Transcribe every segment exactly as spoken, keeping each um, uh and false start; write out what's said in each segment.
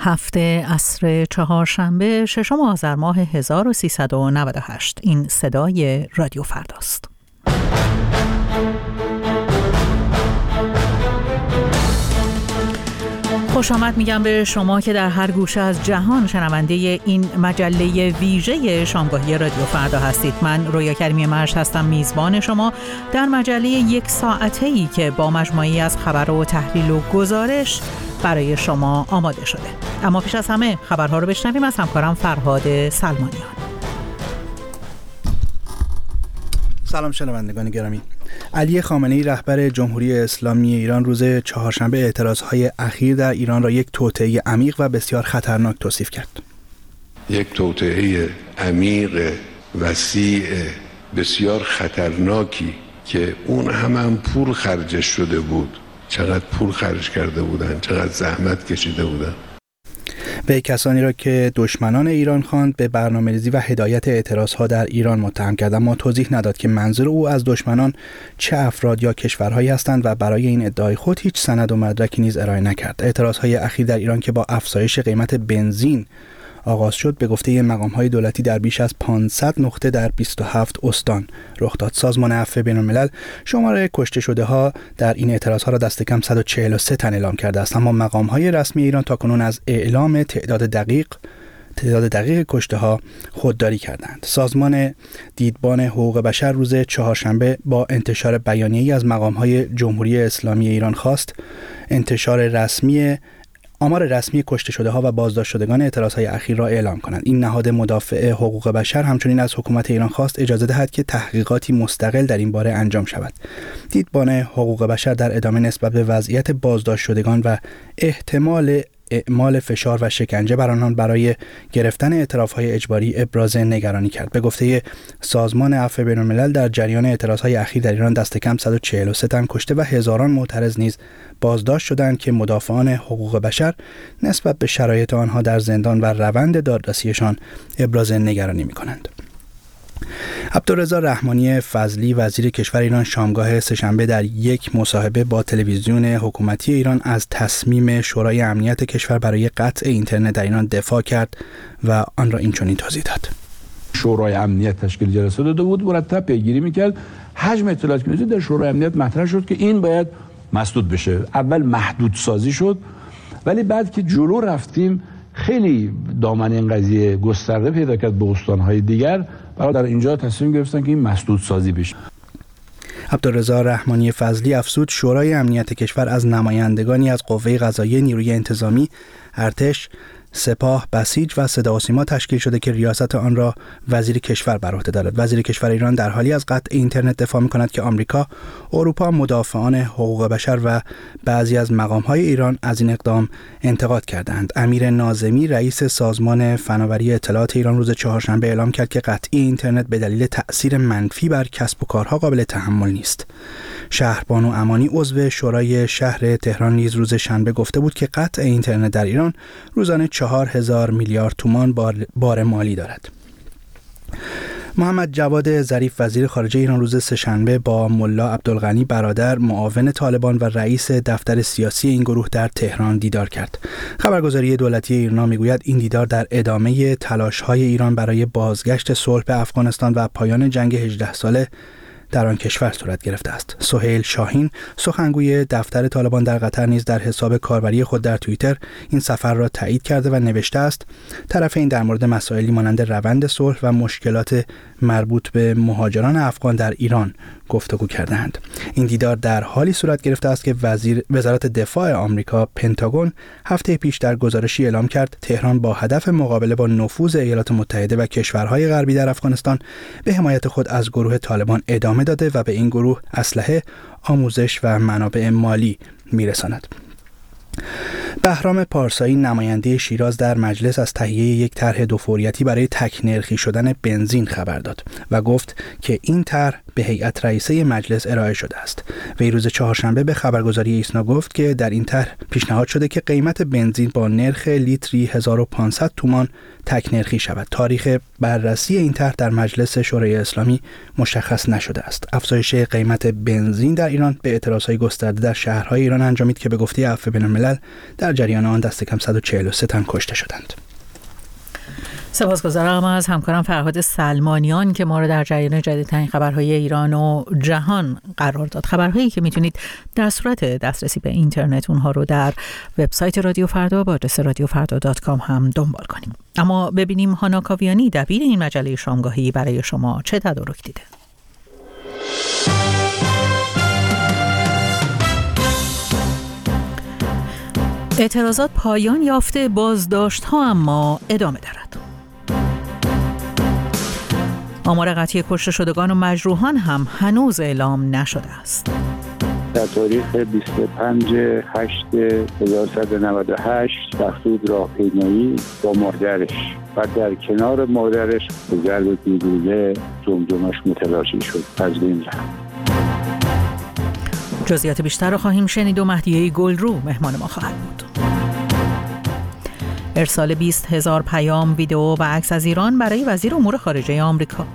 هفته عصر چهارشنبه ششم آذر ماه هزار و سیصد و نود و هشت. این صدای رادیو فرداست. خوش آمد میگم به شما که در هر گوشه از جهان شنونده این مجله ویژه شامگاهی رادیو فردا هستید. من رویا کریمی مرشد هستم، میزبان شما در مجله یک ساعته‌ای که با مجموعه‌ای از خبر و تحلیل و گزارش برای شما آماده شده. اما پیش از همه خبرها رو بشنویم از همکارم فرهاد سلمانیان. سلام شنوندگان گرامی. علی خامنه‌ای رهبر جمهوری اسلامی ایران روز چهارشنبه اعتراضهای اخیر در ایران را یک توطئه عمیق و بسیار خطرناک توصیف کرد. یک توطئه عمیق، وسیع، بسیار خطرناکی که اون هم هم پول خرجش شده بود. چقدر پول خرج کرده بودن، چقدر زحمت کشیده بودن. به کسانی را که دشمنان ایران خواند به برنامه‌ریزی و هدایت اعتراضها در ایران متهم کرد، اما توضیح نداد که منظور او از دشمنان چه افراد یا کشورهایی هستند و برای این ادعای خود هیچ سند و مدرکی نیز ارائه نکرد. اعتراضهای اخیر در ایران که با افزایش قیمت بنزین آغاز شد به گفته مقام‌های دولتی در بیش از پانصد نقطه در بیست و هفت استان رخ داد. سازمان عفو بین‌الملل شماره کشته شده‌ها در این اعتراض‌ها را دست کم صد و چهل و سه تن اعلام کرده است، اما مقام‌های رسمی ایران تاکنون از اعلام تعداد دقیق تعداد دقیق کشته‌ها خودداری کردند. سازمان دیدبان حقوق بشر روز چهارشنبه با انتشار بیانیه‌ای از مقام‌های جمهوری اسلامی ایران خواست انتشار رسمی آمار رسمی کشته شده ها و بازداشت شدگان اعتراضهای اخیر را اعلام کنند. این نهاد مدافع حقوق بشر همچنین از حکومت ایران خواست اجازه دهد که تحقیقاتی مستقل در این باره انجام شود. دیدبان حقوق بشر در ادامه نسبت به وضعیت بازداشت شدگان و احتمال اعمال فشار و شکنجه بر آنان برای گرفتن اعتراف‌های اجباری ابراز نگرانی کرد. به گفته سازمان عفو بین‌الملل در جریان اعتراضهای اخیر در ایران دست کم صد و چهل و سه تن کشته و هزاران معترض نیز بازداشت شدند که مدافعان حقوق بشر نسبت به شرایط آنها در زندان و روند دادرسیشان ابراز نگرانی می‌کنند. عبدالرضا رحمانی فضلی وزیر کشور ایران شامگاه سه‌شنبه در یک مصاحبه با تلویزیون حکومتی ایران از تصمیم شورای امنیت کشور برای قطع اینترنت در ایران دفاع کرد و آن را اینچنین توضیح داد. شورای امنیت تشکیل جلسه داده بود، مرتب پیگیری می‌کرد. حجم اطلاعاتی که در شورای امنیت مطرح شد که این باید مسدود بشه. اول محدود سازی شد، ولی بعد که جلو رفتیم خیلی دامن این قضیه گسترده پیدا کرد به استان‌های دیگر. برای در اینجا تصمیم گرفتن که این مسدود سازی بشه. عبدالرضا رحمانی فضلی افزود شورای امنیت کشور از نمایندگانی از قوه قضاییه، نیروی انتظامی، ارتش، سپاه، بسیج و صدا و سیما تشکیل شده که ریاست آن را وزیر کشور بر عهده دارد. وزیر کشور ایران در حالی از قطع اینترنت دفاع می‌کند که آمریکا، اروپا، مدافعان حقوق بشر و بعضی از مقام‌های ایران از این اقدام انتقاد کردند. امیر ناظمی رئیس سازمان فناوری اطلاعات ایران روز چهارشنبه اعلام کرد که قطعی اینترنت به دلیل تأثیر منفی بر کسب و کارها قابل تحمل نیست. شهربانو امانی عضو شورای شهر تهران نیز روز شنبه گفته بود که قطع اینترنت در ایران روزانه چهار هزار میلیارد تومان بار, بار مالی دارد. محمد جواد ظریف وزیر خارجه ایران روز سه‌شنبه با ملا عبدالغنی برادر معاون طالبان و رئیس دفتر سیاسی این گروه در تهران دیدار کرد. خبرگزاری دولتی ایرنا میگوید این دیدار در ادامه تلاش‌های ایران برای بازگشت صلح به افغانستان و پایان جنگ هجده ساله در آن کشور صورت گرفته است. سهیل شاهین سخنگوی دفتر طالبان در قطر نیز در حساب کاربری خود در توییتر این سفر را تایید کرده و نوشته است طرفین در مورد مسائلی مانند روند صلح و مشکلات مربوط به مهاجران افغان در ایران گفتگو کردند. این دیدار در حالی صورت گرفته است که وزیر وزارت دفاع آمریکا پنتاگون هفته پیش در گزارشی اعلام کرد تهران با هدف مقابله با نفوذ ایالات متحده و کشورهای غربی در افغانستان به حمایت خود از گروه طالبان ادامه داده و به این گروه اسلحه، آموزش و منابع مالی میرساند. بهرام پارسایی نماینده شیراز در مجلس از تهیه یک طرح دوفوریتی برای تک‌نرخی شدن بنزین خبر داد و گفت که این طرح به هیئت رئیسه مجلس ارائه شده است. وی روز چهارشنبه به خبرگزاری ایسنا گفت که در این طرح پیشنهاد شده که قیمت بنزین با نرخ لیتری هزار و پانصد تومان تک‌نرخی شود. تاریخ بررسی این طرح در مجلس شورای اسلامی مشخص نشده است. افزایش قیمت بنزین در ایران به اعتراضهای گسترده در شهرهای ایران انجامید که به گفته عفو بین‌الملل در در جریان آن دست کم صد و چهل و سه تن کشته شدند. سپاسگزارم از همکارم فرهاد سلمانیان که ما رو در جریان جدیدترین خبرهای ایران و جهان قرار داد. خبرهایی که میتونید در صورت دسترسی به اینترنت اونها رو در وبسایت رادیو فردا با آدرس رادیو فردا دات کام هم دنبال کنیم. اما ببینیم هانا کاویانی دبیر این مجله شامگاهی برای شما چه تدارک دیده. اعتراضات پایان یافته، بازداشت ها اما ادامه دارد. آمار قطعی کشته شدگان و مجروحان هم هنوز اعلام نشده است. در تاریخ بیست و پنجم هشتم هزار و سیصد و نود و هشت مقصود راهپیمایی با مادرش و در کنار مادرش به ضرب بیگوله جمجمش متلاشی شد، از بین رفت. جزئیات بیشتر را خواهیم شنید و مهدیه گلرو مهمان ما خواهد بود. ارسال بیست هزار پیام، ویدئو و عکس از ایران برای وزیر امور خارجه آمریکا.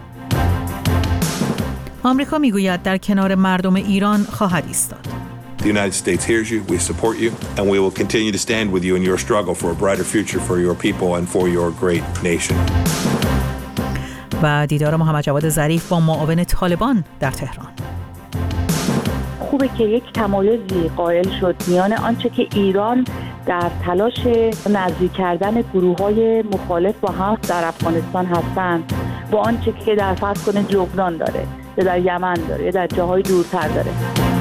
آمریکا میگوید در کنار مردم ایران خواهد ایستاد. The United States hears you, we support you, and we will continue to stand with you in your struggle for a brighter future for your people and for your great nation. و دیدار محمد جواد ظریف با معاون طالبان در تهران. خوبه که یک تمایزی قائل شد میان آنچه که ایران در تلاش نزدیک کردن گروه‌های مخالف با هم در افغانستان هستند با آنچه که در فرض کنه لبنان داره یا در یمن داره یا در جاهای دورتر داره.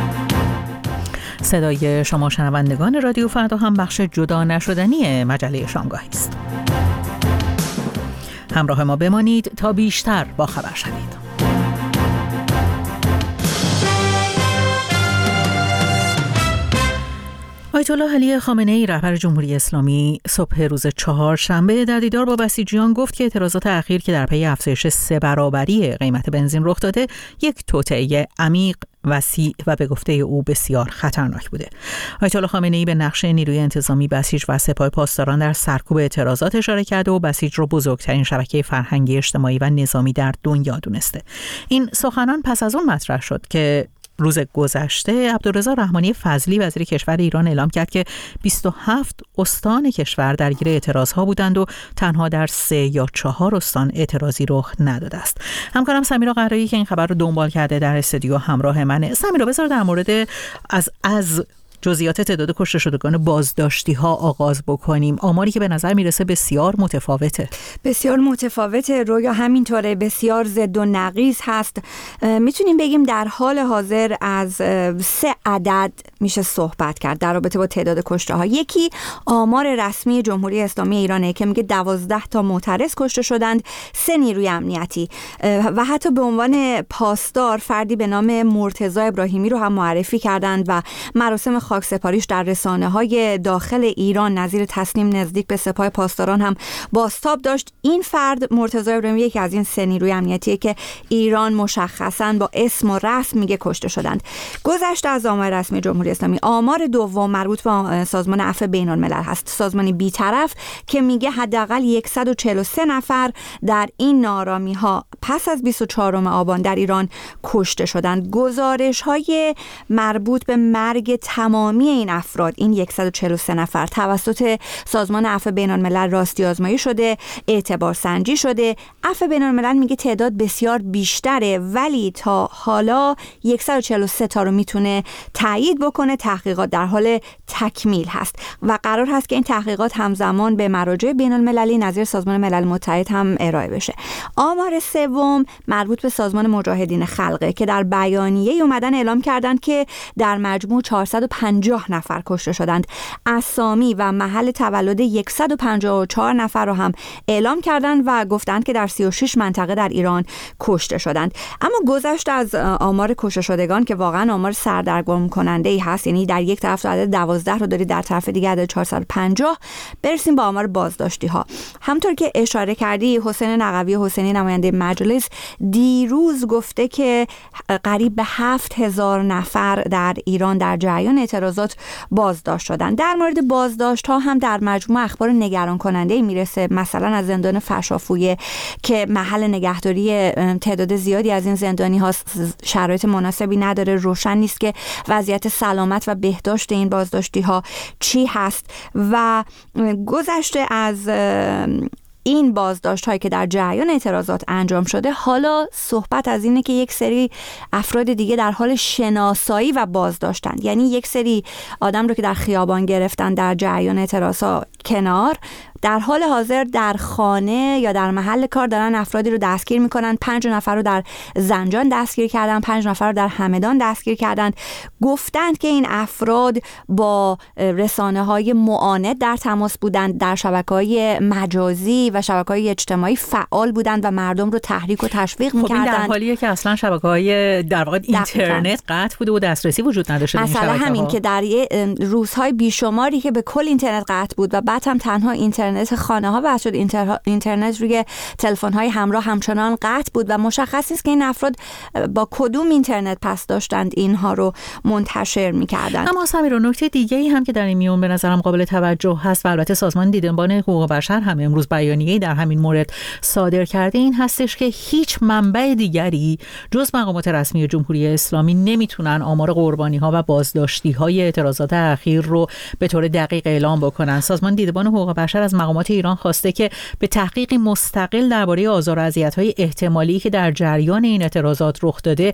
صدای شما شنوندگان رادیو فردا هم بخش جدا نشدنی مجله شامگاهی است. همراه ما بمانید تا بیشتر با خبر شوید. آیت الله علی خامنه‌ای رهبر جمهوری اسلامی صبح روز چهارشنبه در دیدار با بسیجیان گفت که اعتراضات اخیر که در پی افزایش سه برابری قیمت بنزین رخ داده یک توطئه عمیق، وسیع و به گفته او بسیار خطرناک بوده. آیت الله خامنه‌ای به نقش نیروی انتظامی بسیج و سپاه پاسداران در سرکوب اعتراضات اشاره کرده و بسیج را بزرگترین شبکه فرهنگی، اجتماعی و نظامی در دنیا دونسته. این سخنان پس از اون مطرح شد که روز گذشته عبدالرضا رحمانی فضلی وزیر کشور ایران اعلام کرد که بیست و هفت استان کشور درگیر اعتراضها بودند و تنها در سه یا چهار استان اعتراضی رخ نداده است. همکارم سمیرا قرایی که این خبر رو دنبال کرده در استودیو همراه منه. سمیرا، بذار در مورد از از جزئیات تعداد کشته شدگان بازداشتی ها آغاز بکنیم. آماری که به نظر میرسه بسیار متفاوته. بسیار متفاوته، رویا همینطوره، بسیار ضد و نقیض هست. میتونیم بگیم در حال حاضر از سه عدد میشه صحبت کرد در رابطه با تعداد کشته ها. یکی آمار رسمی جمهوری اسلامی ایرانه که میگه دوازده تا معترض کشته شدند، سه نیروی امنیتی و حتی به عنوان پاسدار فردی به نام مرتضی ابراهیمی رو هم معرفی کردند و مراسم خاک سپاریش در رسانه‌های داخل ایران نظیر تسلیم نزدیک به سپاه پاسداران هم بازتاب داشت. این فرد مرتضی ابراهیمی یکی از این سه نیروی امنیتیه که ایران مشخصاً با اسم و رسم میگه کشته شدند. گذشته از آمار رسمی جمهوری اسلامی، آمار دوم مربوط به سازمان عفو بین‌الملل هست، سازمانی بی‌طرف که میگه حداقل صد و چهل و سه نفر در این نارامی‌ها پس از بیست و چهارم آبان در ایران کشته شدند. گزارش‌های مربوط به مرگ تمامی این افراد، این صد و چهل و سه نفر توسط سازمان عفو بین‌الملل راستی آزمایی شده، اعتبار سنجی شده. عفو بین‌الملل میگه تعداد بسیار بیشتره ولی تا حالا صد و چهل و سه تا رو میتونه تایید بکنه. تحقیقات در حال تکمیل هست و قرار هست که این تحقیقات همزمان به مراجع بین‌المللی نظیر سازمان ملل متحد هم ارائه بشه. آمار سوم مربوط به سازمان مجاهدین خلقه که در بیانیه اومدن اعلام کردند که در مجموع چهارصد و پنجاه نفر کشته شدند. اسامی و محل تولد صد و پنجاه و چهار نفر رو هم اعلام کردند و گفتند که در سی و شش منطقه در ایران کشته شدند. اما گذشته از آمار کشته شدگان که واقعا آمار سردرگم کننده ای هست، یعنی در یک طرف عدد دوازده رو داری، در طرف دیگه عدد چهارصد و پنجاه، برسیم با آمار بازداشتی ها. همونطور که اشاره کردی، حسین نقوی حسینی نماینده مجلس دیروز گفته که قریب به هفت هزار نفر در ایران در جریان اعتراضات بازداشت شدن. در مورد بازداشت ها هم در مجموع اخبار نگران کننده میرسه، مثلا از زندان فشافویه که محل نگهداری تعداد زیادی از این زندانی ها شرایط مناسبی نداره، روشن نیست که وضعیت سلامت و بهداشت این بازداشتی ها چی هست. و گذشته از این بازداشت هایی که در جریان اعتراضات انجام شده، حالا صحبت از اینه که یک سری افراد دیگه در حال شناسایی و بازداشتن، یعنی یک سری آدم رو که در خیابان گرفتن در جریان اعتراضات کنار، در حال حاضر در خانه یا در محل کار دارن افرادی رو دستگیر میکنن. پنج نفر رو در زنجان دستگیر کردن، پنج نفر رو در همدان دستگیر کردن. گفتند که این افراد با رسانه های معاند در تماس بودند، در شبکه‌های مجازی و شبکه‌های اجتماعی فعال بودند و مردم رو تحریک و تشویق میکردند. خب این در حالیه که اصلا شبکه‌های در واقع اینترنت قطع بوده و دسترسی وجود نداشته. مثلا همین که در روزهای بیشماری که به کل اینترنت قطع بود و بعد هم تنها اینترنت خانه ها بس شد، اینتر... اینترنت روی تلفن های همراه همچنان قطع بود و مشخص نیست که این افراد با کدوم اینترنت پس داشتند اینها رو منتشر می‌کردند. اما سمیرا، نکته دیگه ای هم که در این میون به نظرم قابل توجه هست و البته سازمان دیدبان حقوق بشر هم امروز بیانیه‌ای در همین مورد صادر کرده، این هستش که هیچ منبع دیگری جز مقامات رسمی جمهوری اسلامی نمیتونن آمار قربانی‌ها و بازداشتی‌های اعتراضات اخیر رو به طور دقیق اعلام بکنن. سازمان دیدبان حقوق بشر از مقامات ایران خواسته که به تحقیقی مستقل درباره آزار و اذیت‌های احتمالی که در جریان این اعتراضات رخ داده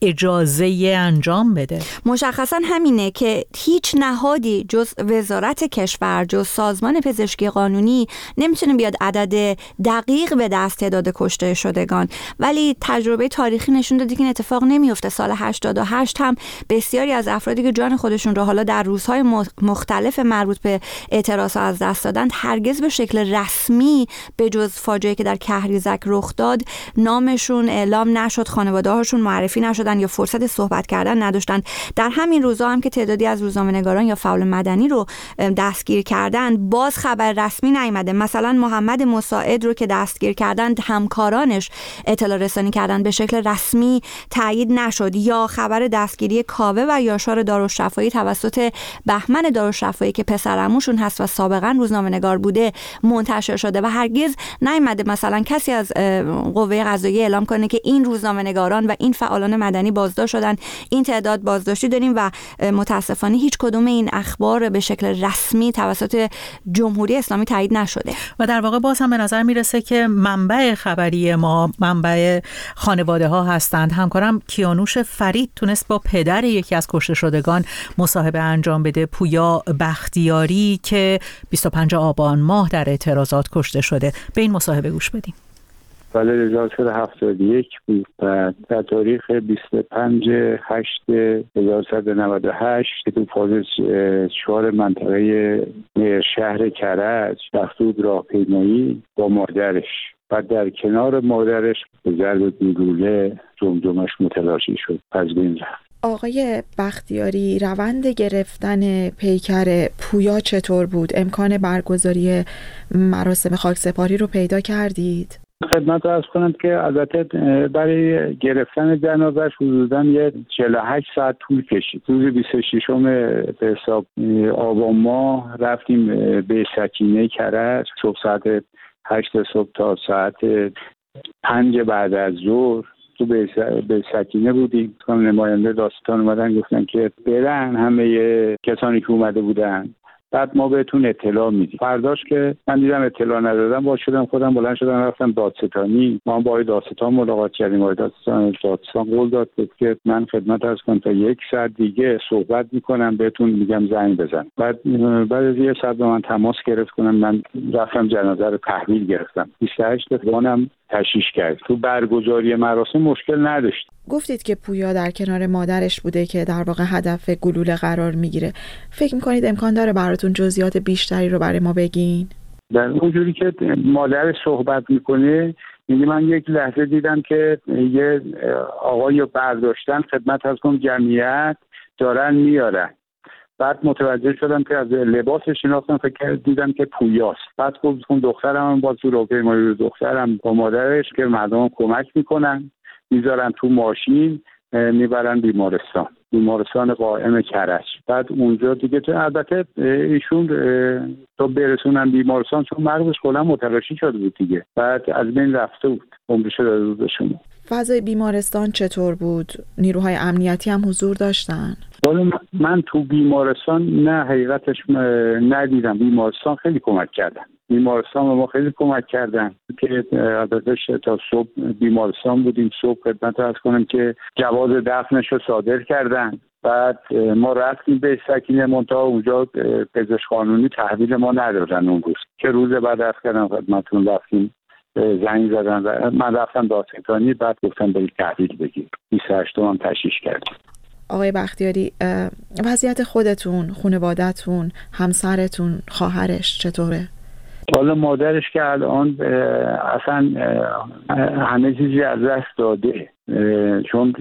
اجازه انجام بده. مشخصا همینه که هیچ نهادی جز وزارت کشور، جز سازمان پزشکی قانونی نمیتونه بیاد عدد دقیق به دست تعداد کشته شدگان، ولی تجربه تاریخی نشون داده که این اتفاق نمیفته. سال هشتاد و هشت هم بسیاری از افرادی که جان خودشون رو حالا در روزهای مختلف مربوط به اعتراضات از دست دادند، هرگز به شکل رسمی به جز فاجعه‌ای که در کهریزک رخ داد نامشون اعلام نشد، خانواده‌هاشون معرفی نشدن یا فرصت صحبت کردن نداشتن. در همین روزا هم که تعدادی از روزنامه‌نگاران یا فعال مدنی رو دستگیر کردن، باز خبر رسمی نیامده. مثلا محمد مساعد رو که دستگیر کردند، همکارانش اطلاع رسانی کردن، به شکل رسمی تایید نشد. یا خبر دستگیری کاوه و یاشار دارالشفایی توسط بهمن دارالشفایی که پسرعموشون هست و سابقا روزنامه‌نگار بوده منتشر شده و هرگز نیامده مثلا کسی از قوه قضاییه اعلام کنه که این روزنامه‌نگاران و این فعالان مدنی بازداشت شدن، این تعداد بازداشتی داریم. و متاسفانه هیچ کدوم این اخبار به شکل رسمی توسط جمهوری اسلامی تایید نشده و در واقع باز هم به نظر میرسه که منبع خبری ما منبع خانواده ها هستند. همکارم کیانوش فرید تونست با پدر یکی از کشته شدگان مصاحبه انجام بده، پویا بختیاری که بیست و پنجم آبان ماه در اعتراضات کشته شده. به این مصاحبه گوش بدیم. سال هزار و سیصد و هفتاد و یک بود و در تاریخ بیست و پنجم هشتم هزار و سیصد و نود و هشت تو فاز چهار منطقه شهر کرج مقصود راهپیمایی با مادرش و در کنار مادرش به ضرب گلوله جمجمش متلاشی شد، از بین رفت. آقای بختیاری، روند گرفتن پیکر پویا چطور بود؟ امکان برگزاری مراسم خاکسپاری رو پیدا کردید؟ خدمت عرض کنم که البته برای گرفتن جنازه‌اش حدوداً یه چهل و هشت ساعت طول کشید. روز بیست و ششم به حساب آبان ماه رفتیم به سکینه کرج، صبح ساعت هشت صبح تا ساعت پنج بعد از ظهر تو به سکینه بودیم. نماینده داستان اومدن گفتن که برن همه کسانی که اومده بودن، بعد ما بهتون اطلاع میدیم. فرداش که من دیدم اطلاع ندادم، با شدم خودم بلند شدم رفتم دادستانی. ما با آقای دادستان ملاقات کردیم. آقای دادستان دادستان قول داد که من خدمت عرض کنم تا یک ساعت دیگه صحبت میکنم بهتون میگم زنگ بزن. بعد بعد از یک ساعت با من تماس گرفت کنم، من رفتم جنازه رو تحویل گرفتم. بیست و هشت وانم تشییع کرد. تو برگزاری مراسم مشکل نداشت. گفتید که پویا در کنار مادرش بوده که در واقع هدف گلوله قرار میگیره. فکر میکنید امکان داره براتون جزئیات بیشتری رو برای ما بگین؟ در اونجوری که مادرش صحبت میکنه، یعنی من یک لحظه دیدم که یه آقای برداشتن خدمت از کن جمعیت دارن میارن. بعد متوجه شدم که از لباسش شناختم، فکر دیدم که پویاست. بعد گفتم دخترم با تو راهپیمایی دخترم با مادرش که مردم کمک میکنن، میذارن تو ماشین میبرن بیمارستان. بیمارستان قائم کرج. بعد اونجا دیگه تو البته ایشون تو برسونن بیمارستان چون مغزش کلا متلاشی شده بود دیگه، بعد از بین رفته بود، عمرش داده بود به شما. فضای بیمارستان چطور بود؟ نیروهای امنیتی هم حضور داشتن؟ والا من تو بیمارستان نه حقیقتش ندیدم. بیمارستان خیلی کمک کردن، بیمارستان ما خیلی کمک کردن که البته تا صبح بیمارستان بودیم. صبح خدمت عرض کنم که جواز دفنش رو صادر کردن. بعد ما رفتیم به سکینه، منتها اونجا پزشک قانونی تحویل ما ندادن اون روز که روز بعد عرض کردم خدمتتون رفتیم زنگ زدن و من رفتم دادستانی، بعد گفتم برید تحویل بگیر. بیست و هشتم هم تشریح کردیم. آقای بختیاری، وضعیت خودتون، خانواده‌تون، همسرتون، خواهرش چطوره؟ حالا مادرش که الان اصلا همه چیزی از دست داده، چون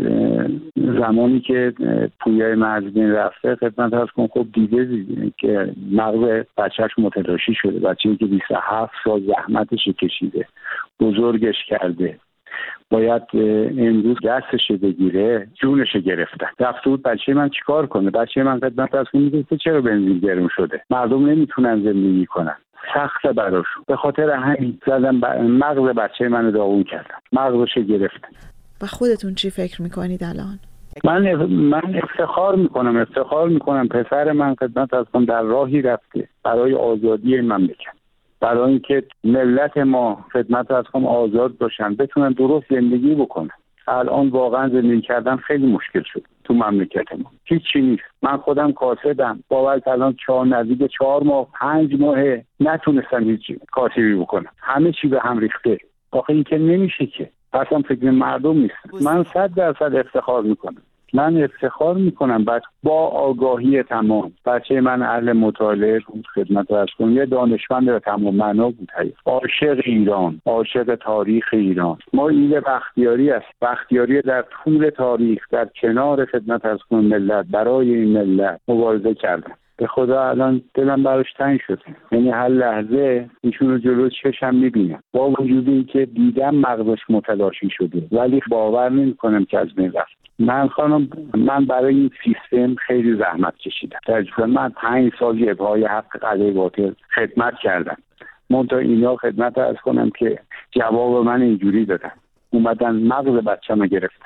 زمانی که پویای مزبین رفته خدمت هست کن خب دیده دیده که مغز بچهش متلاشی شده. بچه‌ای که بیست و هفت سال زحمتش کشیده، بزرگش کرده، باید امروز دستش بگیره، جونش گرفتن. رفته بود بچه من چیکار کنه؟ بچه من خدمت هست کن میگه چرا بنزین گرم شده، مردم نمیتونن زندگی کنن، سخت براشون. به خاطر همین زدن ب... مغز بچه منو داغون کردن، مغزش گرفتن. و خودتون چی فکر میکنید الان؟ من من افتخار میکنم افتخار میکنم پسر من خدمت هستم در راهی رفته برای آزادی مملکت، برای اینکه ملت ما خدمت هستم آزاد باشن، بتونن درست زندگی بکنن. الان واقعا زندگی کردن خیلی مشکل شد تو مملکت ما، هیچی نیست. من خودم کاسبم، باور الان چهار نزدیک چهار ماه پنج ماه نتونستم هیچ کاسبی بکنم، همه چی به هم ریخته. آخه این که نمیشه که، اصلا فکر مردم نیست. من صد درصد افتخار میکنم من افتخار میکنم بعد با آگاهی تمام. بچه من اهل مطالعه بود، خدمت عرض کنم یه دانشمند به تمام معنا بود، عاشق ایران، عاشق تاریخ ایران. ما ایل بختیاری است، بختیاری در طول تاریخ در کنار خدمت عرض کنم ملت، برای این ملت مبارزه کردن. به خدا الان دلم براش تنگ شده، یعنی هر لحظه ایشون رو جلو چشم میبینم، با وجود این که دیدم مغزش متلاشی شده ولی باور نمیکنم که از بین رفت. من خانم من برای این سیستم خیلی زحمت کشیدم. تجربه من پنج سال ابهای حق علیه باطل خدمت کردم، منتها اینا خدمت عرض کنم که جواب من اینجوری دادن، اومدن مغز بچه‌مو گرفتن.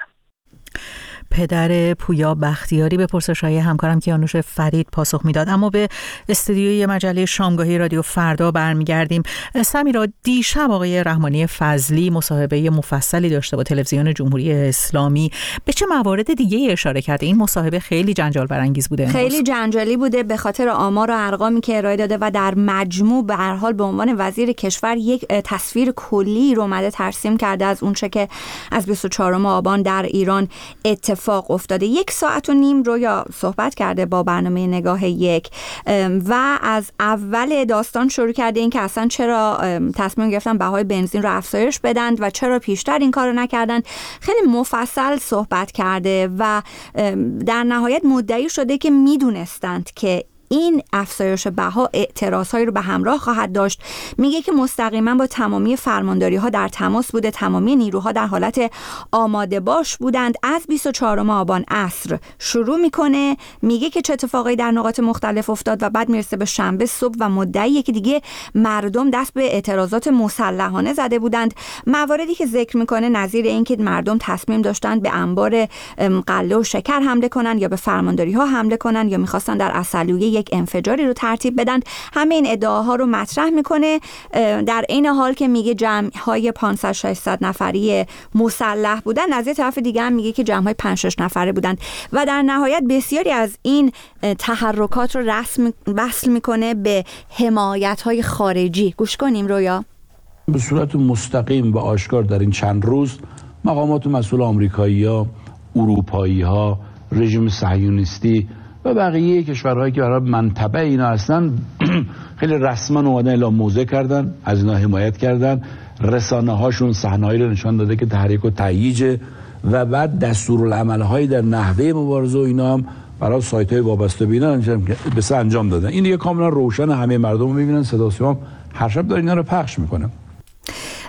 پدر پویا بختیاری به پرسش‌های همکارم کیانوش فرید پاسخ میداد. اما به استودیوی مجله شامگاهی رادیو فردا برمیگردیم. سمیرا، دیشب آقای رحمانی فضلی مصاحبه مفصلی داشته با تلویزیون جمهوری اسلامی. به چه موارد دیگه اشاره کرده؟ این مصاحبه خیلی جنجال برانگیز بوده. خیلی جنجالی بوده به خاطر آمار و ارقامی که ارائه داده و در مجموع به هر حال به عنوان وزیر کشور یک تصویر کلی رو اومده ترسیم کرده از اون چه که از بیست و چهارم آبان در ایران اتفاق افتاده. یک ساعت و نیم رو یا صحبت کرده با برنامه نگاه یک و از اول داستان شروع کرده این که اصلا چرا تصمیم گرفتن بهای بنزین رو افزایش بدن و چرا پیشتر این کار رو نکردن. خیلی مفصل صحبت کرده و در نهایت مدعی شده که میدونستند که این افزایش بها اعتراضهایی رو به همراه خواهد داشت. میگه که مستقیما با تمامی فرمانداری ها در تماس بوده، تمامی نیروها در حالت آماده باش بودند. از بیست و چهارم آبان عصر شروع میکنه، میگه که چه اتفاقایی در نقاط مختلف افتاد و بعد میرسه به شنبه صبح و مدعیه که دیگه مردم دست به اعتراضات مسلحانه زده بودند. مواردی که ذکر میکنه نظیر این که مردم تصمیم داشتن به انبار غله و شکر حمله کنن یا به فرمانداری ها حمله کنن یا میخواستن در عسلویه یک انفجاری رو ترتیب بدن. همه این ادعاها رو مطرح میکنه، در این حال که میگه جمع‌های پانصد ششصد نفری مسلح بودن، از یه طرف دیگه هم میگه که جمع‌های پنج شش نفره بودن و در نهایت بسیاری از این تحرکات رو رسم وصل میکنه به حمایت‌های خارجی. گوش کنیم رویا. به صورت مستقیم و آشکار در این چند روز مقامات مسئول آمریکایی‌ها، اروپایی‌ها، رژیم صهیونیستی و بقیه کشورهایی که برای منطبع اینا هستن خیلی رسما اومدن اعلام موضع کردن، از اینا حمایت کردن. رسانه هاشون صحنه‌ای رو نشان داده که تحریک و تهییج و بعد دستورالعمل‌هایی در نحوه مبارزه و اینا هم برای سایت‌های وابسته به اینا به انجام دادن. این دیگه کاملا روشن، همه مردم رو می‌بینن، صدا و سیما هر شب داره اینا رو پخش می‌کنه.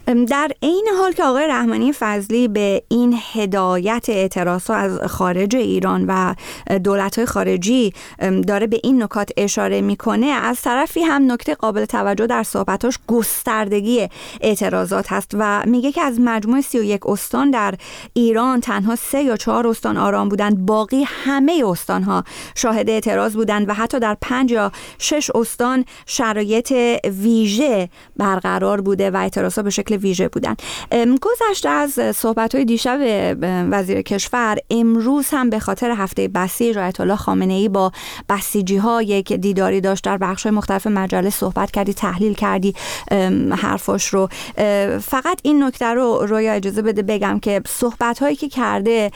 در عین حال که آقای رحمانی فضلی به این هدایت اعتراضها از خارج ایران و دولت‌های خارجی داره به این نکات اشاره میکنه، از طرفی هم نکته قابل توجه در صحبتاش گستردگی اعتراضات هست و میگه که از مجموع سی و یک استان در ایران تنها سه یا چهار استان آرام بودند، باقی همه استانها شاهد اعتراض بودند و حتی در پنج یا شش استان شرایط ویژه برقرار بوده و اعتراضات به شکل ویژه بودند. گذشته از صحبت‌های دیشب وزیر کشور، امروز هم به خاطر هفته بسیج آیت الله خامنه‌ای با بسیجی‌ها یک دیداری داشت، در بخش‌های مختلف مجله صحبت کردی، تحلیل کردی حرفاش رو. فقط این نکته رو رویا اجازه بده بگم که صحبت‌هایی که کرده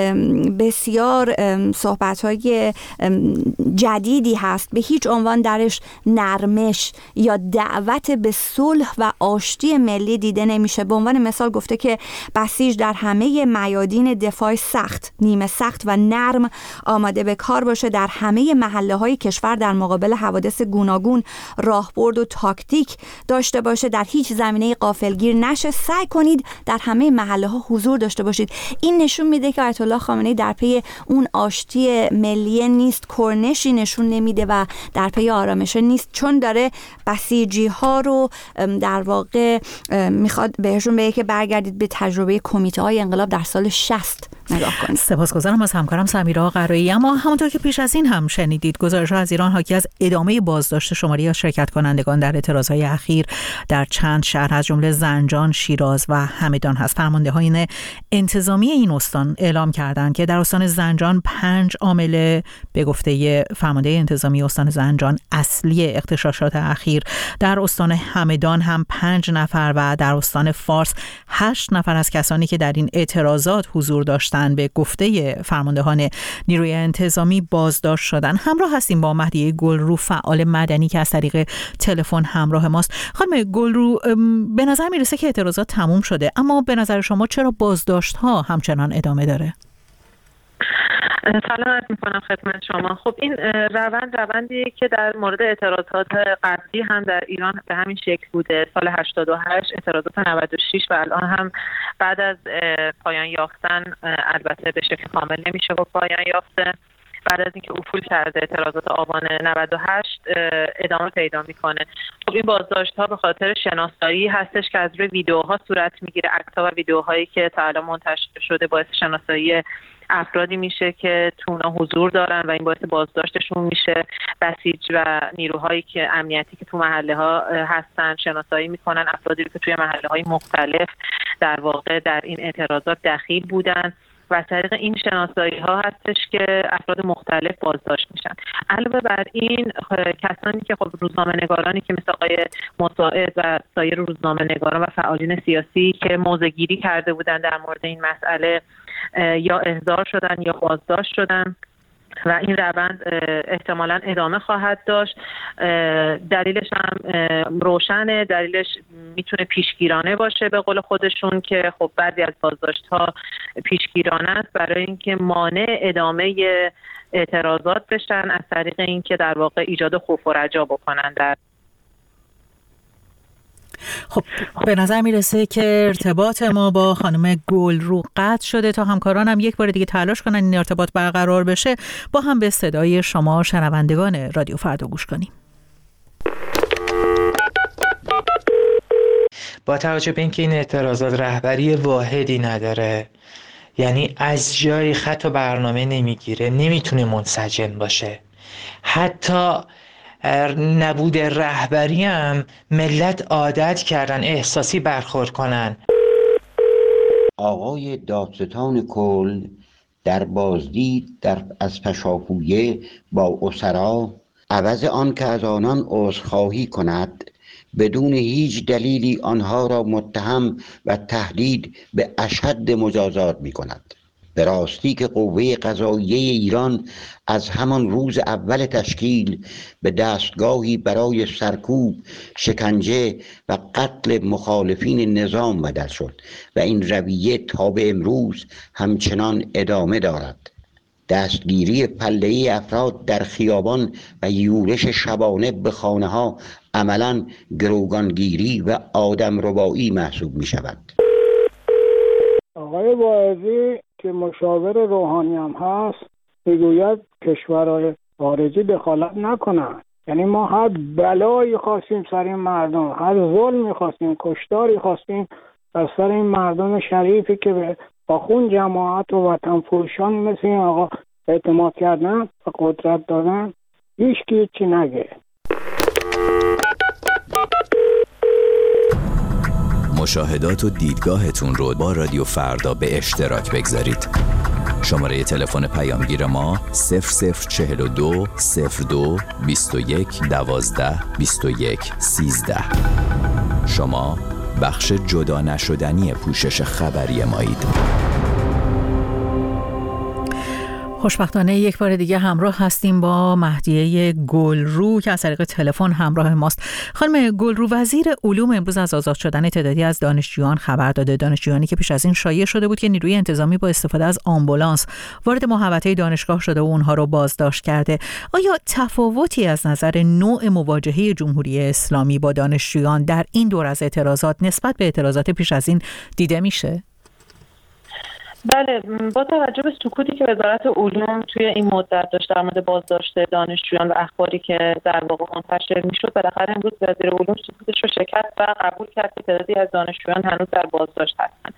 بسیار صحبت‌های جدیدی هست، به هیچ عنوان درش نرمش یا دعوت به صلح و آشتی ملی دیده نمیشه. به عنوان مثال گفته که بسیج در همه میادین دفاع سخت، نیمه سخت و نرم آماده به کار باشه، در همه محله‌های کشور در مقابل حوادث گوناگون راهبرد و تاکتیک داشته باشه، در هیچ زمینه غافلگیر نشه، سعی کنید در همه محله‌ها حضور داشته باشید. این نشون میده که آیت الله خامنه‌ای در پی اون آشتی ملی نیست، کرنشی نشون نمیده و در پی آرامش نیست، چون داره بسیجی ها رو در واقع میخواد بهشون بگه که برگردید به تجربه کمیته های انقلاب در سال شصت نگاه کنید. سپاسگزارم از همکارم سمیرا قرایی. اما همونطور که پیش از این هم شنیدید، گزارش‌ها از ایران حاکی از ادامه بازداشت شماری از شرکت کنندگان در اعتراضهای اخیر در چند شهر از جمله زنجان، شیراز و همدان هست. فرماندهان انتظامی این استان اعلام کردند که در استان زنجان پنج عامل به گفته فرمانده انتظامی استان زنجان اصلی اغتشاشات اخیر، در استان همدان هم پنج نفر و در استان فارس هشت نفر از کسانی که در این اعتراضات حضور داشتند به گفته فرماندهان نیروی انتظامی بازداشت شدن. همراه هستیم با مهدیه گلرو، فعال مدنی که از طریق تلفن همراه ماست. خانم گلرو، به نظر میرسه که اعتراضات تموم شده، اما به نظر شما چرا بازداشت ها همچنان ادامه داره؟ سلام عرض می‌کنم خدمت شما. خب این روند روندی که در مورد اعتراضات قبلی هم در ایران به همین شکل بوده، سال هشتاد و هشت، اعتراضات نود و شش و الان هم بعد از پایان یافتن، البته به شکل کامل نمیشه با پایان یافته، بعد از اینکه افول کرده اعتراضات آبان نود و هشت ادامه پیدا میکنه. خب این بازداشت ها به خاطر شناسایی هستش که از روی ویدیوها صورت میگیره. عکس‌ها و ویدیوهایی که تا الان منتشر شده باعث شناسایی افرادی میشه که تو اونا حضور دارن و این باعث بازداشتشون میشه. بسیج و نیروهایی که امنیتی که تو محله ها هستن شناسایی میکنن افرادی که توی محله های مختلف در واقع در این اعتراضات دخیل بودن و از طریق این شناسایی ها هستش که افراد مختلف بازداشت میشن. علاوه بر این کسانی که خب روزنامه نگارانی که مثل آقای مساعد و سایر روزنامه نگاران و فعالین سیاسی که موضع‌گیری کرده بودن در مورد این مسئله یا احضار شدن یا بازداشت شدن و این روند احتمالاً ادامه خواهد داشت. دلیلش هم روشنه، دلیلش میتونه پیشگیرانه باشه به قول خودشون که خب بعضی از بازداشت‌ها پیشگیرانه است برای اینکه مانع ادامه اعتراضات بشن از طریق اینکه در واقع ایجاد خوف و رجا بکنن. در خب به نظر میرسه که ارتباط ما با خانم گلرو قطع شده. تا همکارانم یک بار دیگه تلاش کنن این ارتباط برقرار بشه، با هم به صدای شما شنوندگان رادیو فردا گوش کنیم. با توجه به اینکه این اعتراضات رهبری واحدی نداره، یعنی از جای خط و برنامه نمیگیره، نمیتونه منسجم باشه، حتی نبود رهبری هم ملت عادت کردن احساسی برخورد کنن. آقای دادستان کل در بازدید در از پشاپویه با اسرا عوض آن که از آنان عذرخواهی کند بدون هیچ دلیلی آنها را متهم و تهدید به اشد مجازات می کند. به راستی که قوه قضاییه ایران از همان روز اول تشکیل به دستگاهی برای سرکوب، شکنجه و قتل مخالفین نظام بدل شد و این رویه تا به امروز همچنان ادامه دارد. دستگیری پله‌ای افراد در خیابان و یورش شبانه به خانه‌ها عملاً گروگانگیری و آدم ربایی محسوب می شود. آقای واعظی که مشاور روحانی هم هست میگوید کشورهای خارجی دخالت نکنن. یعنی ما هر بلایی خواستیم سر این مردم، هر ظلمی خواستیم، کشتاری خواستیم از سر این مردم شریفی که به با خون جماعت و وطن فروشان مثل این آقا اعتماد کردن و قدرت دادن، هیچ کی چی نگه. مشاهدات و دیدگاهتون رو با رادیو فردا به اشتراک بگذارید. شماره تلفن پیامگیر ما صفر صفر چهل و دو صفر دو بیست و یک دوازده بیست و یک سیزده. شما بخش جدا نشدنی پوشش خبری مایید. خوشبختانه یک بار دیگه همراه هستیم با مهدیه گلرو که از طریق تلفن همراه ماست. خانم گلرو، وزیر علوم امروز از آزاد شدن تعدادی از دانشجویان خبر داده. دانشجویانی که پیش از این شایع شده بود که نیروی انتظامی با استفاده از آمبولانس وارد محوطه دانشگاه شده و اونها رو بازداشت کرده. آیا تفاوتی از نظر نوع مواجهه جمهوری اسلامی با دانشجویان در این دور از اعتراضات نسبت به اعتراضات پیش از این دیده میشه؟ بله، با توجه به سکوتی که وزارت علوم توی این مدت داشت در مورد بازداشت دانشجویان و اخباری که در واقع منتشر میشد، بالاخره امروز وزیر علوم سکوتش رو شکست و قبول کرد که تعدادی از دانشجویان هنوز در بازداشت هستند.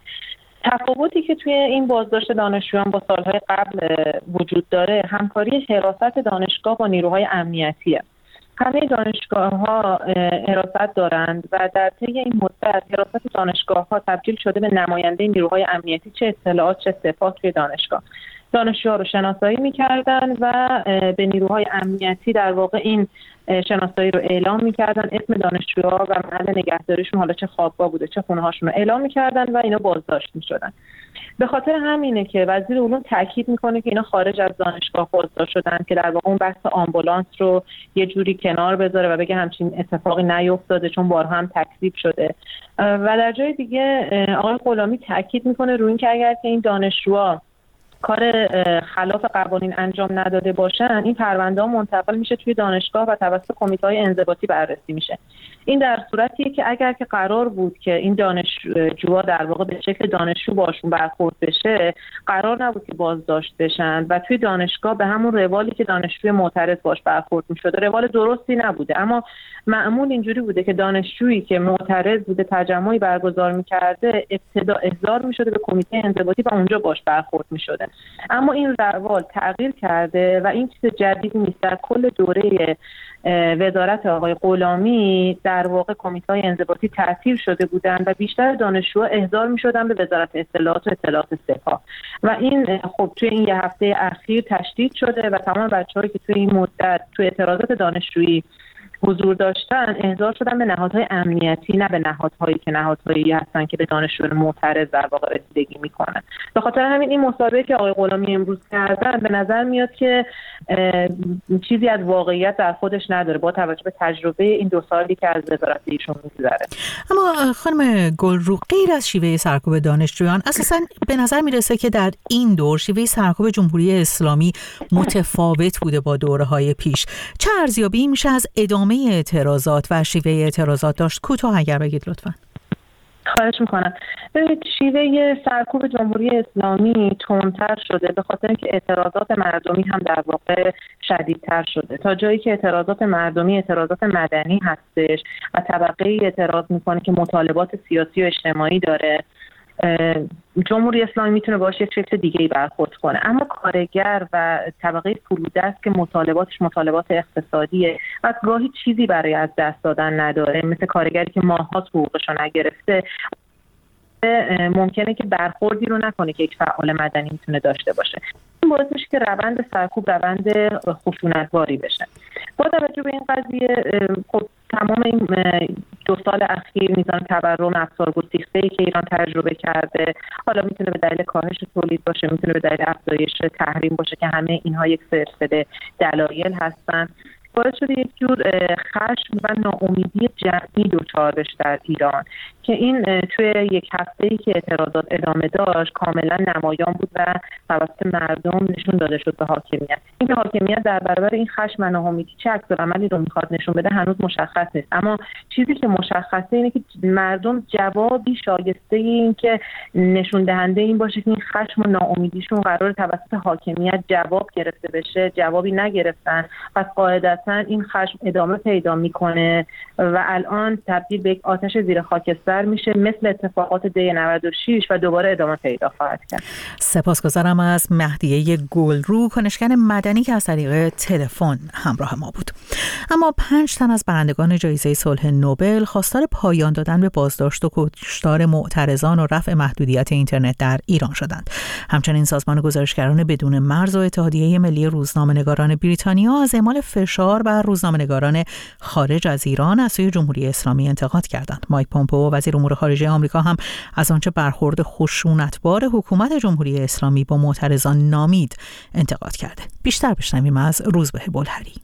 تفاوتی که توی این بازداشت دانشجویان با سالهای قبل وجود داره، همکاری حراست دانشگاه با نیروهای امنیتیه. همه دانشگاه‌ها حراست دارند و در طی این مدت حراست دانشگاه‌ها تبدیل شده به نماینده نیروهای امنیتی، چه اطلاعات چه سپاه توی دانشگاه. دانشجوها رو شناسایی می‌کردن و به نیروهای امنیتی در واقع این شناسایی رو اعلام می‌کردن، اسم دانشجوها و محل نگهداریشون، حالا چه خوابگاه بوده چه خونه‌هاشون رو اعلام می‌کردن و اینا بازداشت می‌شدن. به خاطر همینه که وزیر علوم تاکید میکنه که اینا خارج از دانشگاه بازداشت شدن که در واقع اون بحث آمبولانس رو یه جوری کنار بذاره و بگه همچین اتفاقی نیفتاده، چون بارها هم تکذیب شده. و در جای دیگه آقای غلامی تاکید میکنه روی این که اگر که این دانشجوها کار خلاف قوانین انجام نداده باشن، این پرونده ها منتقل میشه توی دانشگاه و توسط کمیته‌های انضباطی بررسی میشه. این در صورتیه که اگر که قرار بود که این دانشجوها در واقع به شکل دانشجو باشون برخورد بشه، قرار نبود که بازداشت بشن و توی دانشگاه به همون روالی که دانشجوی معترض باش برخورد میشده، روال درستی نبوده. اما معمول اینجوری بوده که دانشجویی که معترض بوده تجمعی برگزار میکرده، ابتدا احضار میشده به کمیته انضباطی و اونجا باش برخورد میشده. اما این روال تغییر کرده و این چیز جدیدی نیست. در کل دوره وزارت آقای غلامی در واقع کمیته‌های انضباطی تعطیل شده بودند و بیشتر دانشجوها احضار می‌شدن به وزارت اطلاعات و اطلاعات سپاه و این خب توی این یه هفته اخیر تشدید شده و تمام بچه‌هایی که توی این مدت توی اعتراضات دانشجویی حضور داشتن احضار شدن به نهادهای امنیتی، نه به نهادهایی که نهادهایی هستن که به دانشجویان معترض در واقع رسیدگی میکنن. به خاطر همین این مسابقه که آقای غلامی امروز کردن به نظر میاد که چیزی از واقعیت در خودش نداره با توجه به تجربه این دو سالی که از وزارت ایشون میگذره. اما خانم گلرو، غیر از شیوه سرکوب دانشجویان، اساسا به نظر میرسه که در این دور شیوه سرکوب جمهوری اسلامی متفاوت بوده با دوره‌های پیش. چه ارزیابی میشه از ادامه اعتراضات و شیوه اعتراضات داشت؟ کوتاه اگر بگید لطفاً. خواهش میکنم. ببینید، شیوه سرکوب جمهوری اسلامی تندتر شده به خاطر اینکه اعتراضات مردمی هم در واقع شدیدتر شده، تا جایی که اعتراضات مردمی اعتراضات مدنی هستش و طبقه اعتراض میکنه که مطالبات سیاسی و اجتماعی داره، جمهوری اسلامی میتونه باشه یک شکل دیگه‌ای برخورد کنه. اما کارگر و طبقه فرودست که مطالباتش مطالبات اقتصادیه و گاهی چیزی برای از دست دادن نداره، مثل کارگری که ماه‌ها حقوقش رو نگرفته، ممکنه که برخوردی رو نکنه که یک فعال مدنی میتونه داشته باشه. این باعث میشه که روند سرکوب روند خشونت‌باری بشه. با توجه به این قضیه، خب تمام این دو سال اخیر میزان تورم افزار گسیخته‌ای که ایران تجربه کرده، حالا میتونه به دلیل کاهش تولید باشه، میتونه به دلیل افزایش تحریم باشه که همه اینها یک سلسله دلایل هستن. باعث شده یک جور خشم و ناامیدی جمعی دچار بشه در ایران که این توی یک هفته‌ای که اعتراضات ادامه داشت کاملا نمایان بود و توسط مردم نشون داده شد به حاکمیت. اینکه حاکمیت در برابر این خشم و ناامیدی چه عکس‌العملی رو میخواد نشون بده هنوز مشخص نیست، اما چیزی که مشخصه اینه که مردم جوابی شایسته این که نشون دهنده این باشه که این خشم و ناامیدیشون قرار توسط حاکمیت جواب گرفته بشه، جوابی نگرفتن، پس قاعدتاً این خشم ادامه پیدا میکنه و الان تبدیل به یک آتش زیر خاکستر میشه مثل اتفاقات دی نود و شش و دوباره ادامه پیدا خواهد کرد. سپاسگزارم از مهدیه گلرو، کنشگر مدنی که از طریق تلفن همراه ما بود. اما پنج تن از برندگان جایزه صلح نوبل خواستار پایان دادن به بازداشت و کشتار معترضان و رفع محدودیت اینترنت در ایران شدند. همچنین سازمان گزارشگران بدون مرز و اتحادیه ملی روزنامه‌نگاران بریتانیا از اعمال فشار بر روزنامه‌نگاران خارج از ایران از سوی جمهوری اسلامی انتقاد کردند. مایک پومپئو وزیر امور خارجه آمریکا هم از آنچه برخورد خشونتبار حکومت جمهوری اسلامی با معترضان نامید انتقاد کرده. بیشتر بشنویم از روزبه بلهری.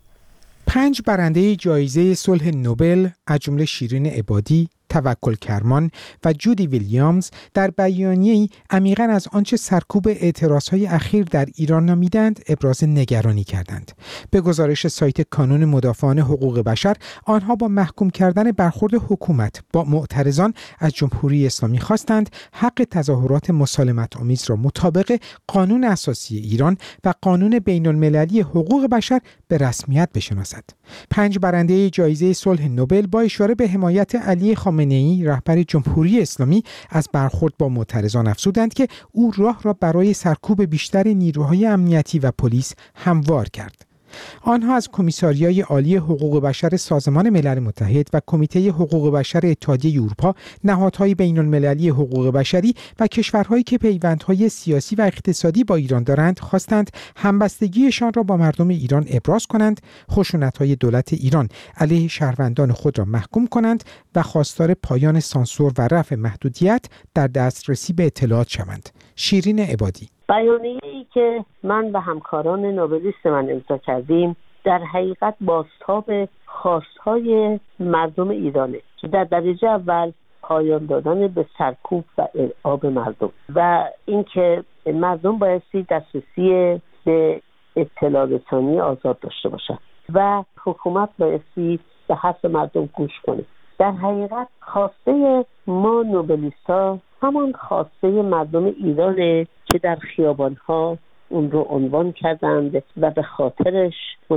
پنج برنده جایزه صلح نوبل از جمله شیرین عبادی، توکل کرمان و جودی ویلیامز در بیانیه‌ای عمیقاً از آنچه سرکوب اعتراضهای اخیر در ایران نامیدند ابراز نگرانی کردند. به گزارش سایت کانون مدافعان حقوق بشر، آنها با محکوم کردن برخورد حکومت با معترضان از جمهوری اسلامی خواستند حق تظاهرات مسالمت‌آمیز را مطابق قانون اساسی ایران و قانون بین‌المللی حقوق بشر به رسمیت بشناسد. پنج برنده جایزه صلح نوبل با اشاره به حمایت علی خامنه‌ای رهبر جمهوری اسلامی از برخورد با معترضان افزودند که او راه را برای سرکوب بیشتر نیروهای امنیتی و پلیس هموار کرد. آنها از کمیساریای عالی حقوق بشر سازمان ملل متحد و کمیته حقوق بشر اتحادیه اروپا، نهادهای بین‌المللی حقوق بشری و کشورهایی که پیوندهای سیاسی و اقتصادی با ایران دارند خواستند همبستگیشان را با مردم ایران ابراز کنند، خشونت‌های دولت ایران علیه شهروندان خود را محکوم کنند و خواستار پایان سانسور و رفع محدودیت در دسترسی به اطلاعات شوند. شیرین عبادی: بیانیه‌ای که من و همکاران نوبلیست من امضا کردیم در حقیقت بازتاب خواست‌های مردم ایرانه که در درجه اول پایان دادن به سرکوب و ارعاب مردم و اینکه مردم بایستی دسترسی به اطلاع رسانی آزاد داشته باشند و حکومت بایستی به حرف مردم گوش کنه. در حقیقت خواسته ما نوبلیست‌ها همان خواسته مردم ایرانه که در خیابان‌ها اون رو عنوان کردند و به خاطرش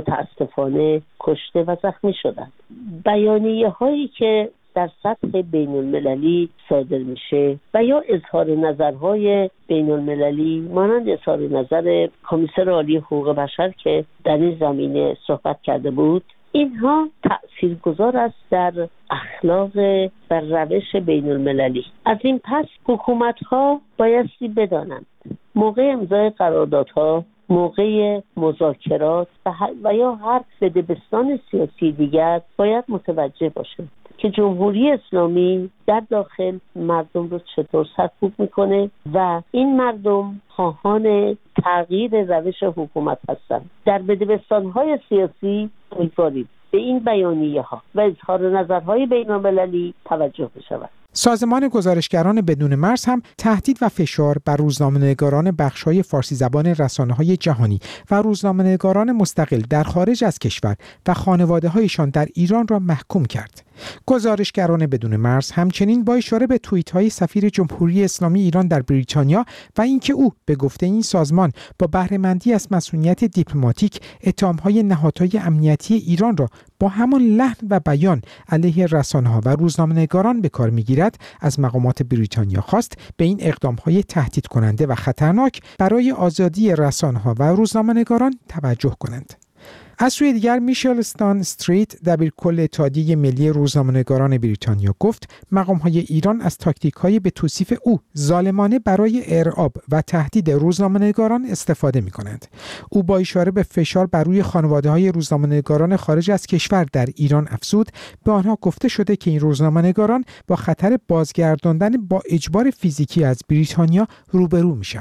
متاسفانه کشته و زخمی شدند. بیانیه هایی که در سطح بین المللی صادر میشه و یا اظهار نظرهای بین المللی مانند اظهار نظر کمیسر عالی حقوق بشر که در این زمینه صحبت کرده بود، اینها تأثیرگذار است در اخلاق و روش بین المللی. از این پس حکومت‌ها بایستی بدانند موقع امضای قراردادها، موقع مذاکرات و, و یا هر بدبستان سیاسی دیگر باید متوجه باشند که جمهوری اسلامی در داخل مردم رو چطور سرکوب میکنه و این مردم خواهان تغییر روش حکومت هستند. در بدبستان‌های سیاسی امیدواریم به این بیانیه ها و اظهار نظرهای بین المللی توجه بشود. سازمان گزارشگران بدون مرز هم تهدید و فشار بر روزنامه‌نگاران بخش‌های فارسی زبان رسانه‌های جهانی و روزنامه‌نگاران مستقل در خارج از کشور و خانواده‌هایشان در ایران را محکوم کرد. گزارشگران بدون مرز همچنین با اشاره به توییت‌های سفیر جمهوری اسلامی ایران در بریتانیا و اینکه او به گفته این سازمان با بهره‌مندی از مسئولیت دیپلماتیک اتهام‌های نهادهای امنیتی ایران را با همان لحن و بیان علیه رسانه‌ها و روزنامه‌نگاران به کار می‌گیرد، از مقامات بریتانیا خواست به این اقدام‌های تهدید کننده و خطرناک برای آزادی رسانه‌ها و روزنامه‌نگاران توجه کنند. از سوی دیگر میشل استان استریت دبیرکل اتحادیه ملی روزنامه‌نگاران بریتانیا گفت مقام‌های ایران از تاکتیک‌های به توصیف او ظالمانه برای ارعاب و تهدید روزنامه‌نگاران استفاده می‌کنند. او با اشاره به فشار بر روی خانواده‌های روزنامه‌نگاران خارج از کشور در ایران افزود به آنها گفته شده که این روزنامه‌نگاران با خطر بازگرداندن با اجبار فیزیکی از بریتانیا روبرو می‌شوند.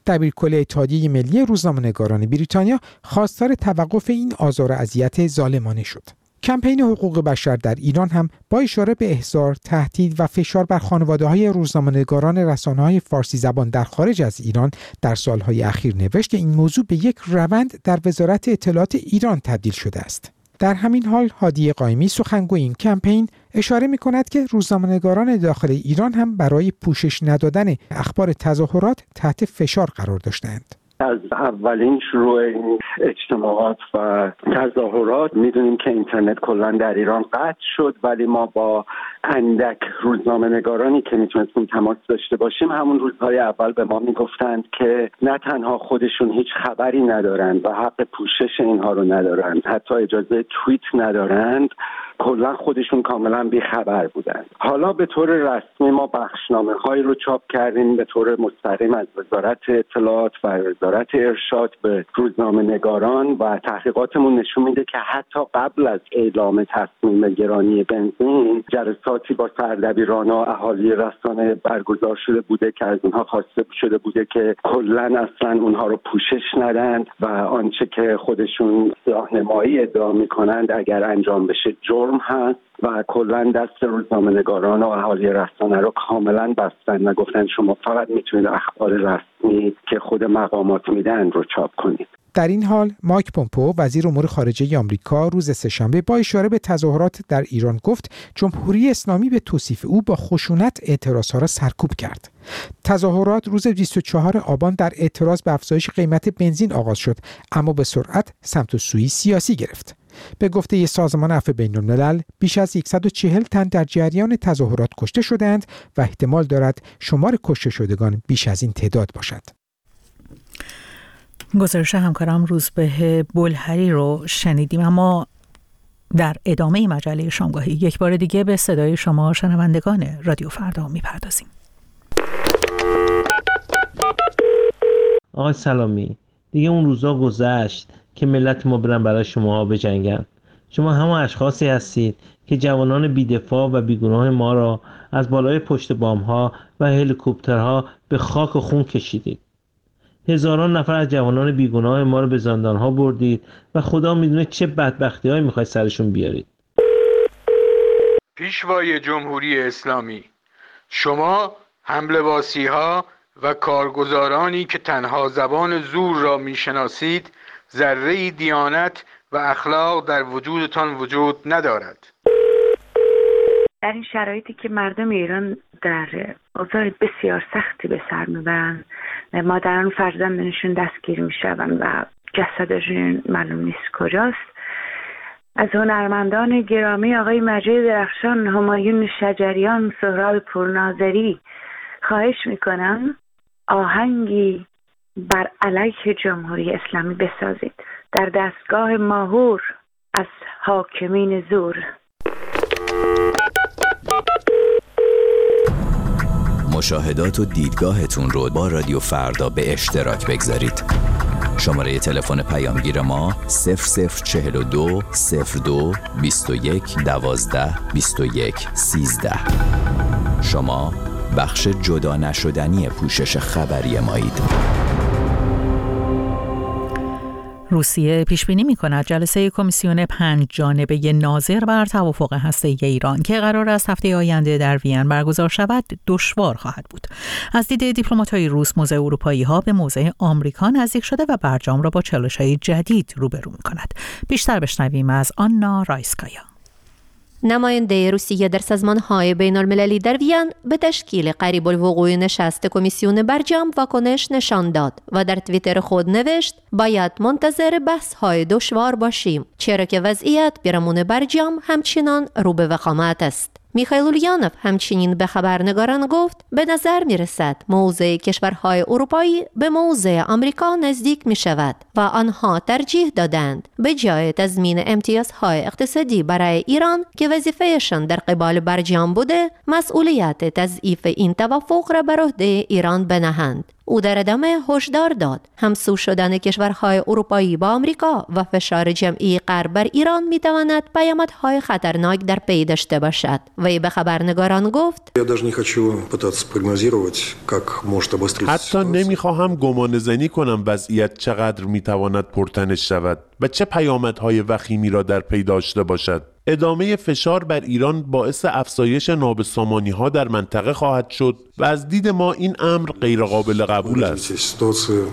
دبیرکل اتحادیه ملی روزنامه‌نگاران بریتانیا خواستار توقف این آزار و اذیت ظالمانه شد. کمپین حقوق بشر در ایران هم با اشاره به احضار، تهدید و فشار بر خانواده‌های روزنامه‌نگاران رسانه‌های فارسی زبان در خارج از ایران در سالهای اخیر نوشت که این موضوع به یک روند در وزارت اطلاعات ایران تبدیل شده است. در همین حال هادی قائمی سخنگوی این کمپین اشاره می‌کند که روزنامه‌نگاران داخل ایران هم برای پوشش ندادن اخبار تظاهرات تحت فشار قرار داشتند. از اولین شروع این اجتماعات و تظاهرات میدونیم که اینترنت کلا در ایران قطع شد، ولی ما با اندک روزنامه‌نگارانی که میتونستیم تماس داشته باشیم همون روزهای اول به ما میگفتند که نه تنها خودشون هیچ خبری ندارند و حق پوشش اینها رو ندارند، حتی اجازه توییت ندارند، کلا خودشون کاملا بیخبر بودند. حالا به طور رسمی ما بخشنامه هایی رو چاپ کردیم به طور مستقیم از وزارت اطلاعات و وزارت ارشاد به روزنامه‌نگاران و تحقیقاتمون نشون میده که حتی قبل از اعلام تصمیم گرانی بنزین جلساتی با سردبیران و اهالی رسانه برگزار شده بوده که از اونها خواسته شده بوده که کلا اصلا اونها رو پوشش ندن و آنچه که خودشون راهنمایی ادعا میکنند اگر انجام بشه جرم هست و کلا دست روزنامه‌نگاران و اهالی رسانه رو کاملا بستن و گفتن شما فقط میتونید اخبار رسمی که خود مقامات میدن رو چاپ کنید. در این حال مایک پومپئو وزیر امور خارجه آمریکا روز سه‌شنبه با اشاره به تظاهرات در ایران گفت جمهوری اسلامی به توصیف او با خشونت اعتراضها را سرکوب کرد. تظاهرات روز بیست و چهارم آبان در اعتراض به افزایش قیمت بنزین آغاز شد، اما به سرعت سمت و سوی سیاسی گرفت. به گفته سازمان عفو بین‌الملل بیش از صد و چهل تن در جریان تظاهرات کشته شدند و احتمال دارد شمار کشته شدگان بیش از این تعداد باشد. گزارش همکارم روزبه بلهری رو شنیدیم، اما در ادامه مجله شامگاهی یک بار دیگه به صدای شما شنوندگان رادیو فردا میپردازیم. آقای سلامی، دیگه اون روزا گذشت که ملت ما برن برای شما بجنگن. شما همون اشخاصی هستید که جوانان بی‌دفاع و بیگناه ما را از بالای پشت بام‌ها و هلیکوپترها به خاک و خون کشیدید. هزاران نفر از جوانان بیگناه ما رو به زندان‌ها بردید و خدا میدونه چه بدبختی‌هایی می‌خواید سرشون بیارید. پیشوای جمهوری اسلامی، شما هملباسی‌ها و کارگزارانی که تنها زبان زور را میشناسید ذره‌ای دیانت و اخلاق در وجودتان وجود ندارد. در این شرایطی که مردم ایران در اوضاع بسیار سختی به سر میبرند، مادران فرزندانشون دستگیر میشوند و جسدشون معلوم نیست کجاست، از هنرمندان گرامی آقای مجید درخشان، همایون شجریان، سهراب پورناظری خواهش میکنم آهنگی بر علیه جمهوری اسلامی بسازید در دستگاه ماهور از حاکمین زور. مشاهدات و دیدگاهتون رو با رادیو فردا به اشتراک بگذارید. شماره تلفن پیامگیر ما صفر صفر چهل و دو صفر دو بیست و یک دوازده بیست و یک سیزده. شما بخش جدا نشدنی پوشش خبری مایید. روسیه پیش بینی می‌کند جلسه کمیسیون پنج جانبه ناظر بر توافق هسته‌ای ایران که قرار است هفته آینده در وین برگزار شود دشوار خواهد بود. از دید دیپلمات‌های روس، موضع اروپایی‌ها به موضع آمریکا نزدیک شده و برجام را با چالش‌های جدید روبرو می‌کند. بیشتر بشنویم از آنا رایسکایا. نماینده روسیه در سازمان‌های بین‌المللی در وین به تشکیل قریب الوقوع نشست کمیسیون برجام واکنش نشان داد و در توییتر خود نوشت باید منتظر بحث‌های دشوار باشیم، چرا که وضعیت پیرامون برجام همچنان رو به وخامت است. میخائیل اولیانوف همچنین به خبرنگاران گفت به نظر می رسد موضع کشورهای اروپایی به موضع آمریکا نزدیک می شود و آنها ترجیح دادند به جای تضمین امتیازهای اقتصادی برای ایران که وظیفهشان در قبال برجام بوده، مسئولیت تضعیف این توافق را بر عهده ایران بنهند. او در ادامه هشدار داد همسو شدن کشورهای اروپایی با آمریکا و فشار جمعی غرب بر ایران میتواند پیامدهای خطرناک در پی داشته باشد. وی به خبرنگاران گفت حتی نمیخواهم گمان زنی کنم وضعیت چقدر میتواند پرتنش شود و چه پیامدهای وخیمی را در پی داشته باشد. ادامه فشار بر ایران باعث افزایش نابسامانی ها در منطقه خواهد شد و از دید ما این امر غیرقابل قبول است.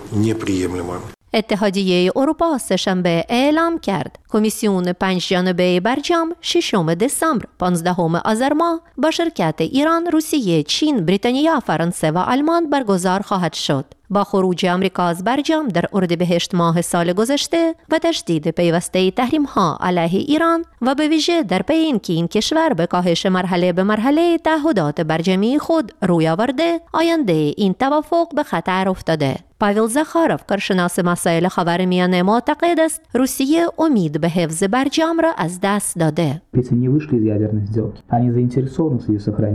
اتحادیه اروپا سه‌شنبه اعلام کرد کمیسیون پنج جانبه برجام ششم دسامبر پانزدهم آذر ماه با شرکت ایران، روسیه، چین، بریتانیا، فرانسه و آلمان برگزار خواهد شد. با خروج آمریکا از برجام در اردیبهشت ماه سال گذشته و تشدید پیوسته تحریم‌ها علیه ایران و به ویژه در پی اینکه این کشور به کاهش مرحله به مرحله تعهدات برجامی خود روی آورده، آینده این توافق به خطر افتاده. پاول زخاروف، کارشناس مسائل خاورمیانه، معتقد است روسیه امید به حفظ برجام را از دست داده.